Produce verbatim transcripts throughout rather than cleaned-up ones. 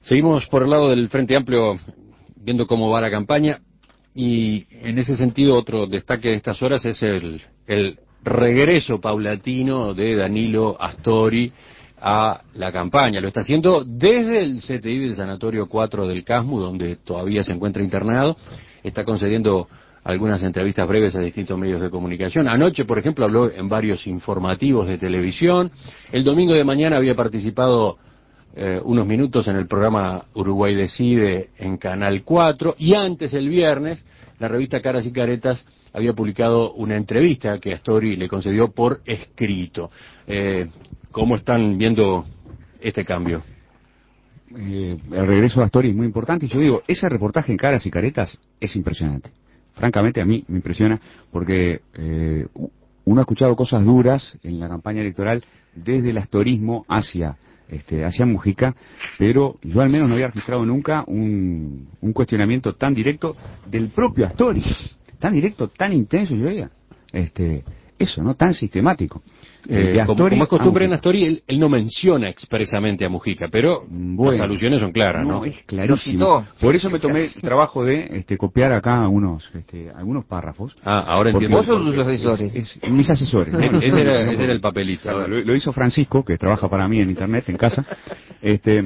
Seguimos por el lado del Frente Amplio viendo cómo va la campaña y en ese sentido otro destaque de estas horas es el, el regreso paulatino de Danilo Astori a la campaña. Lo está haciendo desde el C T I del Sanatorio cuatro del Casmu, donde todavía se encuentra internado. Está concediendo algunas entrevistas breves a distintos medios de comunicación. Anoche, por ejemplo, habló en varios informativos de televisión. El domingo de mañana había participado Eh, unos minutos en el programa Uruguay Decide en Canal cuatro, y antes, el viernes, la revista Caras y Caretas había publicado una entrevista que Astori le concedió por escrito. Eh, ¿Cómo están viendo este cambio? Eh, el regreso de Astori es muy importante, y yo digo, ese reportaje en Caras y Caretas es impresionante. Francamente, a mí me impresiona, porque eh, uno ha escuchado cosas duras en la campaña electoral desde el astorismo hacia Este, hacia Mujica, pero yo al menos no había registrado nunca un, un cuestionamiento tan directo del propio Astori, tan directo, tan intenso, yo diría, este, eso, ¿no? Tan sistemático. Eh, como, como es costumbre en Astori, él, él no menciona expresamente a Mujica, pero bueno, las alusiones son claras, ¿no? No, es clarísimo. Por eso me tomé el trabajo de este, copiar acá algunos este, algunos párrafos. Ah, ahora entiendo. ¿Vos sos tus asesores? Es, es, mis asesores. ese, era, ese era el papelito. Claro, lo, lo hizo Francisco, que trabaja para mí en internet, en casa. Este,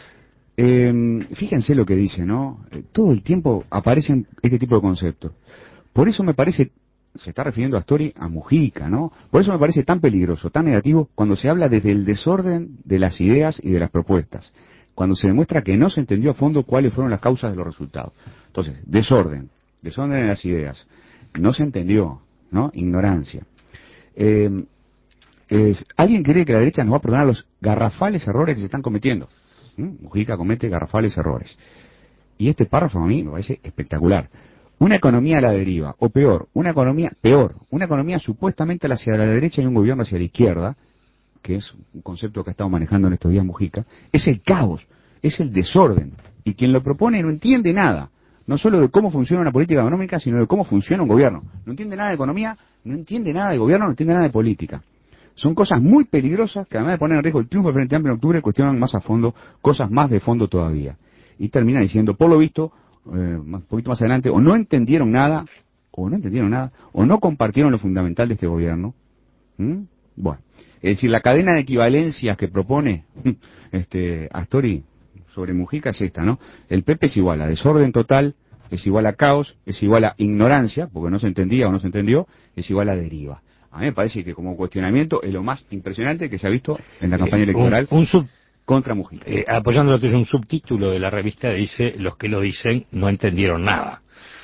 eh, fíjense lo que dice, ¿no? Todo el tiempo aparecen este tipo de conceptos. Por eso me parece... se está refiriendo a Astori a Mujica, ¿no? Por eso me parece tan peligroso, tan negativo, cuando se habla desde el desorden de las ideas y de las propuestas, cuando se demuestra que no se entendió a fondo cuáles fueron las causas de los resultados. Entonces, desorden, desorden de las ideas, no se entendió, ¿no? Ignorancia. Eh, eh, ¿Alguien cree que la derecha nos va a perdonar los garrafales errores que se están cometiendo? ¿Mm? Mujica comete garrafales errores. Y este párrafo a mí me parece espectacular. Una economía a la deriva, o peor, una economía, peor, una economía supuestamente hacia la derecha y un gobierno hacia la izquierda, que es un concepto que ha estado manejando en estos días Mujica, es el caos, es el desorden. Y quien lo propone no entiende nada, no solo de cómo funciona una política económica, sino de cómo funciona un gobierno. No entiende nada de economía, no entiende nada de gobierno, no entiende nada de política. Son cosas muy peligrosas que, además de poner en riesgo el triunfo del Frente Amplio en octubre, cuestionan más a fondo, cosas más de fondo todavía. Y termina diciendo, por lo visto, Eh, un poquito más adelante, o no entendieron nada, o no entendieron nada, o no compartieron lo fundamental de este gobierno. ¿Mm? Bueno, es decir, la cadena de equivalencias que propone este Astori sobre Mujica es esta, ¿no? El P P es igual a desorden total, es igual a caos, es igual a ignorancia, porque no se entendía o no se entendió, es igual a deriva. A mí me parece que como cuestionamiento es lo más impresionante que se ha visto en la campaña electoral. Un, un sub contra Mujica. Eh, apoyando lo que es un subtítulo de la revista, dice, los que lo dicen no entendieron nada.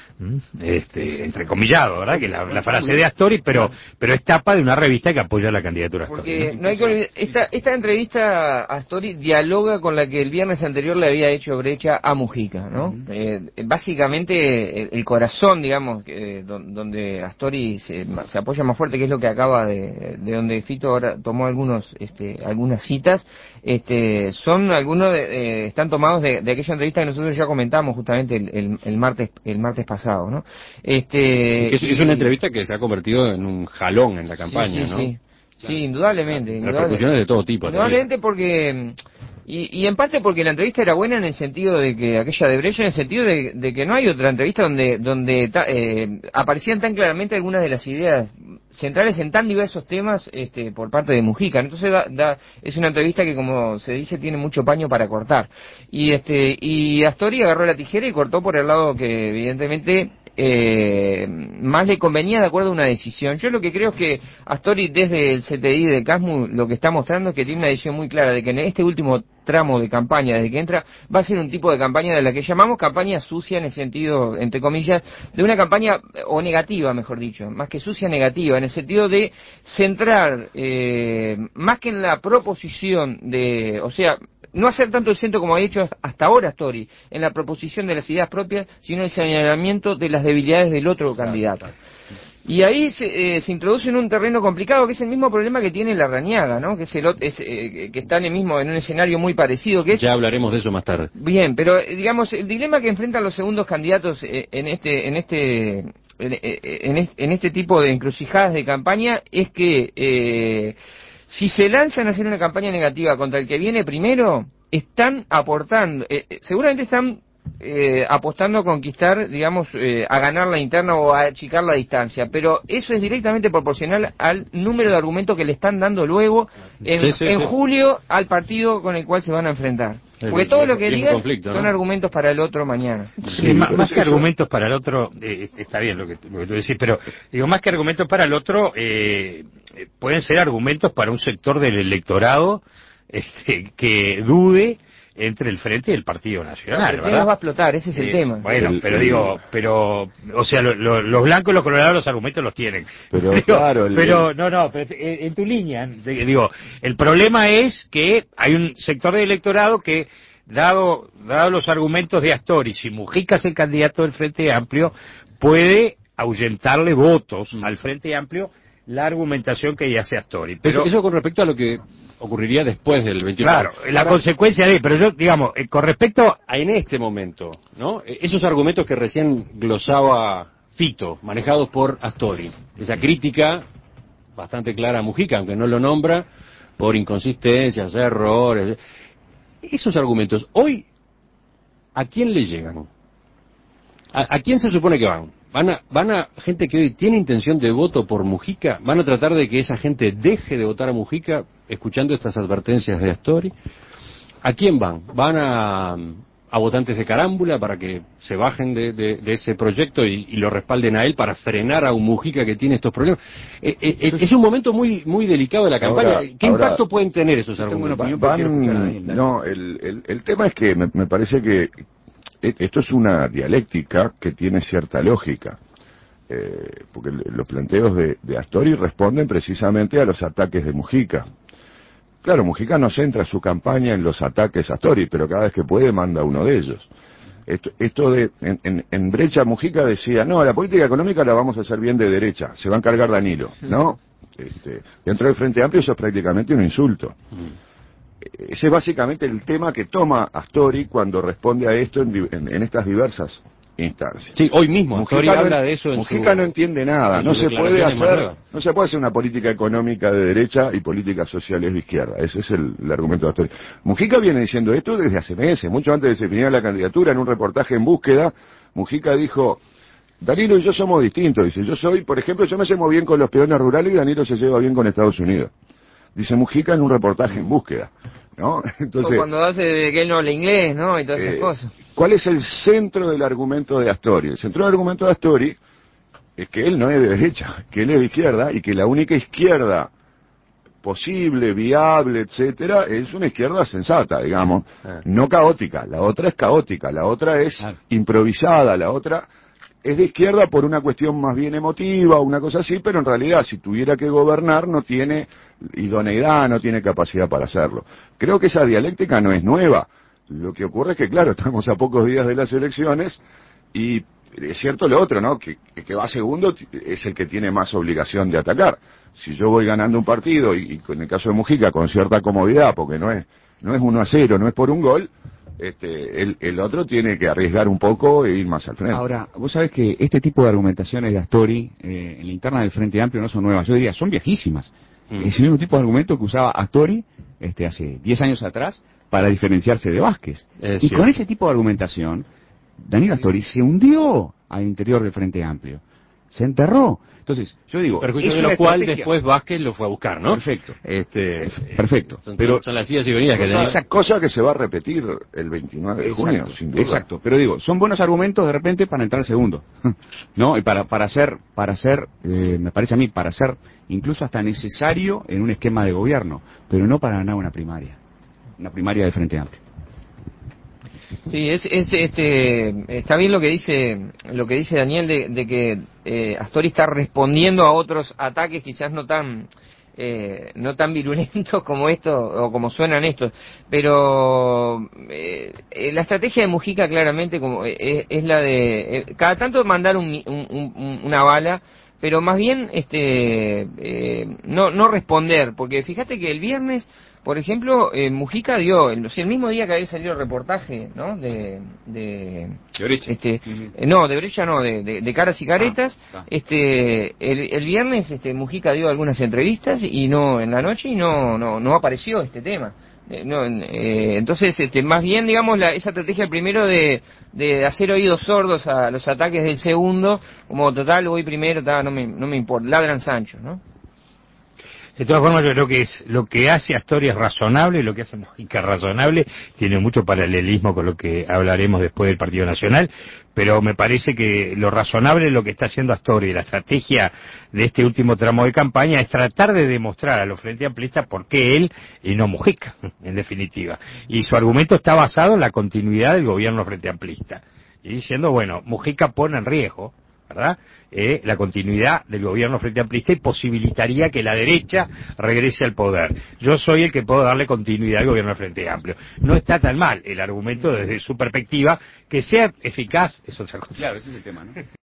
Este, entrecomillado, ¿verdad? Que la, la frase de Astori, pero pero es tapa de una revista que apoya la candidatura Astori. Porque no hay que olvidar, esta, esta entrevista a Astori dialoga con la que el viernes anterior le había hecho Brecha a Mujica, ¿no? Uh-huh. eh, básicamente el, el corazón, digamos, eh, donde Astori se, se apoya más fuerte, que es lo que acaba de, de donde Fito ahora tomó algunos, este, algunas citas, este, son algunos, de, eh, están tomados de, de aquella entrevista que nosotros ya comentamos justamente el, el, el martes, el martes pasado. ¿No? Este, es, es una entrevista que se ha convertido en un jalón en la campaña, sí, sí, ¿no? Sí, sí, indudablemente. Repercusiones de todo tipo. Indudablemente porque, y, y en parte porque la entrevista era buena en el sentido de que, aquella de Brecha, en el sentido de, de que no hay otra entrevista donde donde ta, eh, aparecían tan claramente algunas de las ideas centrales en tan diversos temas este, por parte de Mujica. Entonces da, da, es una entrevista que, como se dice, tiene mucho paño para cortar. Y este y Astori agarró la tijera y cortó por el lado que evidentemente eh, más le convenía de acuerdo a una decisión. Yo lo que creo es que Astori desde el C T I de Casmu lo que está mostrando es que tiene una decisión muy clara de que en este último tramo de campaña, desde que entra, va a ser un tipo de campaña de la que llamamos campaña sucia, en el sentido, entre comillas, de una campaña, o negativa, mejor dicho, más que sucia, negativa, en el sentido de centrar, eh, más que en la proposición de, o sea, no hacer tanto el centro como ha hecho hasta ahora Astori, en la proposición de las ideas propias, sino el señalamiento de las debilidades del otro claro, candidato. Claro. Y ahí se, eh, se introduce en un terreno complicado, que es el mismo problema que tiene Larrañaga, ¿no? Que es el es, eh, que está en el mismo, en un escenario muy parecido, que es... Ya hablaremos de eso más tarde. Bien, pero eh, digamos, el dilema que enfrentan los segundos candidatos eh, en este, en este, en, en, este, en este tipo de encrucijadas de campaña es que eh, si se lanzan a hacer una campaña negativa contra el que viene primero, están aportando, eh, seguramente están eh, apostando a conquistar, digamos, eh, a ganar la interna o a achicar la distancia, pero eso es directamente proporcional al número de argumentos que le están dando luego en, sí, sí, en sí. julio al partido con el cual se van a enfrentar. Porque todo lo que digan son ¿no? argumentos para el otro mañana. Sí, sí, más, más que eso... argumentos para el otro, eh, está bien lo que, lo que tú decís, pero digo, más que argumentos para el otro, eh, pueden ser argumentos para un sector del electorado este, que dude entre el Frente y el Partido Nacional, no, ¿verdad? va a explotar, ese es el eh, tema. Bueno, el, pero el, digo, pero, o sea, lo, lo, los blancos y los colorados los argumentos los tienen. Pero digo, claro, el, pero no, no, pero en, en tu línea, digo, el problema es que hay un sector del electorado que, dado, dado los argumentos de Astori, si Mujica es el candidato del Frente Amplio, puede ahuyentarle votos mm. al Frente Amplio la argumentación que ya hace Astori. Pero eso, eso con respecto a lo que ocurriría después del veintiuno. Claro, la Ahora, consecuencia de, pero yo, digamos, eh, con respecto a en este momento, ¿no? Esos argumentos que recién glosaba Fito, manejados por Astori, esa crítica bastante clara a Mujica, aunque no lo nombra, por inconsistencias, errores, esos argumentos, hoy, ¿a quién le llegan? ¿A, a quién se supone que van? ¿Van a, van a gente que hoy tiene intención de voto por Mujica? ¿Van a tratar de que esa gente deje de votar a Mujica escuchando estas advertencias de Astori? ¿A quién van? ¿Van a, a votantes de carámbula para que se bajen de, de, de ese proyecto y, y lo respalden a él para frenar a un Mujica que tiene estos problemas? Eh, eh, es un momento muy muy delicado de la campaña. Ahora, ¿Qué ahora, impacto pueden tener esos argumentos? Van, van, no, el, el, el tema es que me, me parece que esto es una dialéctica que tiene cierta lógica, eh, porque los planteos de, de Astori responden precisamente a los ataques de Mujica. Claro, Mujica no centra su campaña en los ataques a Astori, pero cada vez que puede manda uno de ellos. Esto, esto de, en, en, en Brecha Mujica decía, no, la política económica la vamos a hacer bien de derecha, se va a encargar Danilo, ¿no? Este, dentro del Frente Amplio eso es prácticamente un insulto. Ese es básicamente el tema que toma Astori cuando responde a esto en, en, en estas diversas instancias. Sí, hoy mismo Astori Mujica habla no, de eso en Mujica su, no entiende nada, no se puede hacer, no se puede hacer una política económica de derecha y políticas sociales de izquierda. Ese es el, el argumento de Astori. Mujica viene diciendo esto desde hace meses, mucho antes de que se definiera la candidatura. En un reportaje en Búsqueda, Mujica dijo: Danilo y yo somos distintos. Dice, yo soy, por ejemplo, yo me llevo bien con los peones rurales y Danilo se lleva bien con Estados Unidos. Dice Mujica en un reportaje en Búsqueda, ¿no? Entonces, o cuando hace de que él no habla inglés, ¿no? Y todas eh, esas cosas. ¿Cuál es el centro del argumento de Astori? El centro del argumento de Astori es que él no es de derecha, que él es de izquierda y que la única izquierda posible, viable, etcétera, es una izquierda sensata, digamos, no caótica. La otra es caótica, la otra es improvisada, la otra es de izquierda por una cuestión más bien emotiva o una cosa así, pero en realidad si tuviera que gobernar no tiene idoneidad, no tiene capacidad para hacerlo. Creo que esa dialéctica no es nueva. Lo que ocurre es que, claro, estamos a pocos días de las elecciones y es cierto lo otro, ¿no? Que, que va segundo es el que tiene más obligación de atacar. Si yo voy ganando un partido y, y en el caso de Mujica con cierta comodidad, porque no es no es uno a cero, no es por un gol, este, el, el otro tiene que arriesgar un poco e ir más al frente. Ahora, vos sabés que este tipo de argumentaciones de Astori eh, en la interna del Frente Amplio no son nuevas, yo diría, son viejísimas. Mm. Es el mismo tipo de argumento que usaba Astori este, hace diez años atrás para diferenciarse de Vázquez. Es y cierto. Con ese tipo de argumentación, Daniel Astori se hundió al interior del Frente Amplio. Se enterró. Entonces, yo digo... Perjuicio de lo cual después Vázquez lo fue a buscar, ¿no? Perfecto. Este, Perfecto. Son, pero son las idas y venidas que tenemos. Esa cosa que se va a repetir el veintinueve de junio, exacto, sin duda. Exacto. Pero digo, son buenos argumentos de repente para entrar segundo. ¿No? Y para, para ser, para ser eh, me parece a mí, para ser incluso hasta necesario en un esquema de gobierno, pero no para ganar una primaria. Una primaria del Frente Amplio. Sí, es, es este está bien lo que dice lo que dice Daniel de, de que eh, Astori está respondiendo a otros ataques quizás no tan eh, no tan virulentos como esto o como suenan estos, pero eh, la estrategia de Mujica claramente como es, es la de eh, cada tanto mandar un, un, un, una bala, pero más bien este eh, no no responder, porque fíjate que el viernes, por ejemplo, eh, Mujica dio, el, el mismo día que había salido el reportaje, ¿no? De... De, de Brecha. Este, uh-huh. eh, no, de Brecha no, de, de, de Caras y Caretas. Ah, ah. Este, el, el viernes este, Mujica dio algunas entrevistas y no en la noche y no no no apareció este tema. Eh, no, eh, entonces, este, más bien, digamos, la, esa estrategia primero de, de hacer oídos sordos a los ataques del segundo, como total, voy primero, ta, no me, no me importa, ladran Sancho, ¿no? De todas formas, yo creo que es lo que hace Astori es razonable, lo que hace Mujica es razonable, tiene mucho paralelismo con lo que hablaremos después del Partido Nacional, pero me parece que lo razonable es lo que está haciendo Astori, la estrategia de este último tramo de campaña es tratar de demostrar a los Frente Amplistas por qué él y no Mujica, en definitiva. Y su argumento está basado en la continuidad del gobierno Frente Amplista, y diciendo, bueno, Mujica pone en riesgo, ¿verdad?, Eh, la continuidad del gobierno Frente Amplista y posibilitaría que la derecha regrese al poder. Yo soy el que puedo darle continuidad al gobierno Frente Amplio. No está tan mal el argumento desde su perspectiva, que sea eficaz es otra cosa. Claro, ese es el tema, ¿no?